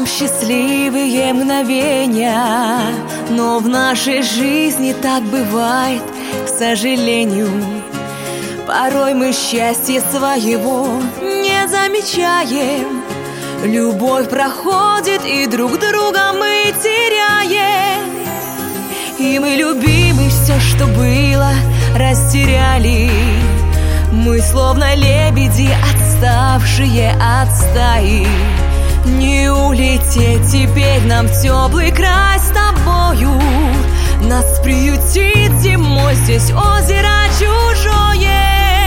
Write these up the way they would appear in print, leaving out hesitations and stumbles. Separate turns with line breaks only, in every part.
счастливые мгновения, но в нашей жизни так бывает, к сожалению. Порой мы счастье своего не замечаем. Любовь проходит, и друг друга мы теряем. И мы любим, и все, что было, растеряли. Мы словно лебеди, отставшие от стаи. Не улететь теперь нам в теплый край с тобою. Нас приютит зимой здесь озеро чужое.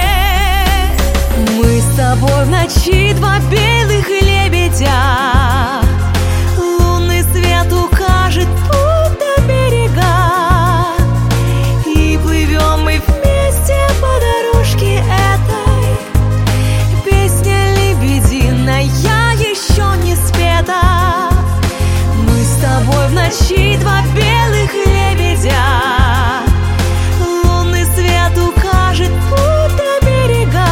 Мы с тобой в ночи два белых лебедя. Лунный свет укажет путь до берега. И плывем мы вместе по дорожке этой. Песня лебединая еще не спета. Мы с тобой в ночи два белых лебедя. Лунный свет укажет путь до берега.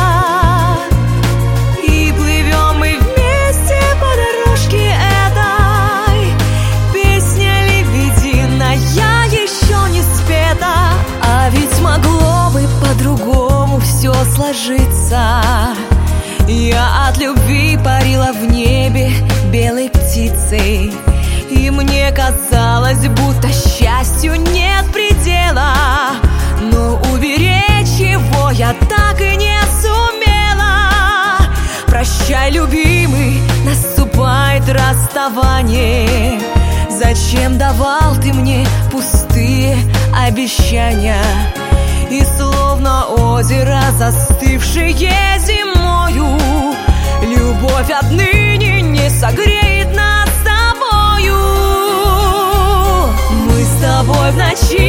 И плывем мы вместе по дорожке этой. Песня лебединая еще не спета. А ведь могло бы по-другому все сложиться. Я от любви парила в небе белой птицей. И мне казалось, будто счастью нет предела. Но уберечь его я так и не сумела. Прощай, любимый, наступает расставание. Зачем давал ты мне пустые обещания? И словно озеро, застывшее зимою, любовь отныне не согреет нас с тобою. Мы с тобой в ночи